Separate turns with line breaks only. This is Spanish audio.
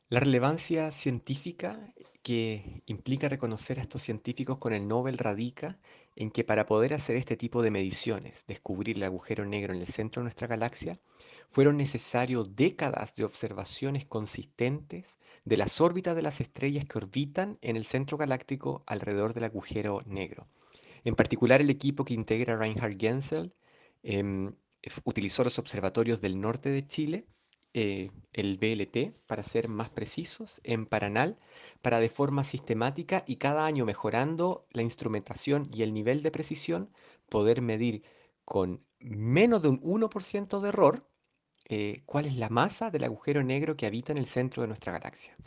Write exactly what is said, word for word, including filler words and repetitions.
La relevancia científica que implica reconocer a estos científicos con el Nobel radica en que para poder hacer este tipo de mediciones, descubrir el agujero negro en el centro de nuestra galaxia, fueron necesarios décadas de observaciones consistentes de las órbitas de las estrellas que orbitan en el centro galáctico alrededor del agujero negro. En particular, el equipo que integra Reinhard Genzel em, f- utilizó los observatorios del norte de Chile, eh, el B L T, para ser más precisos, en Paranal, para de forma sistemática y cada año mejorando la instrumentación y el nivel de precisión, poder medir con menos de un uno por ciento de error eh, cuál es la masa del agujero negro que habita en el centro de nuestra galaxia.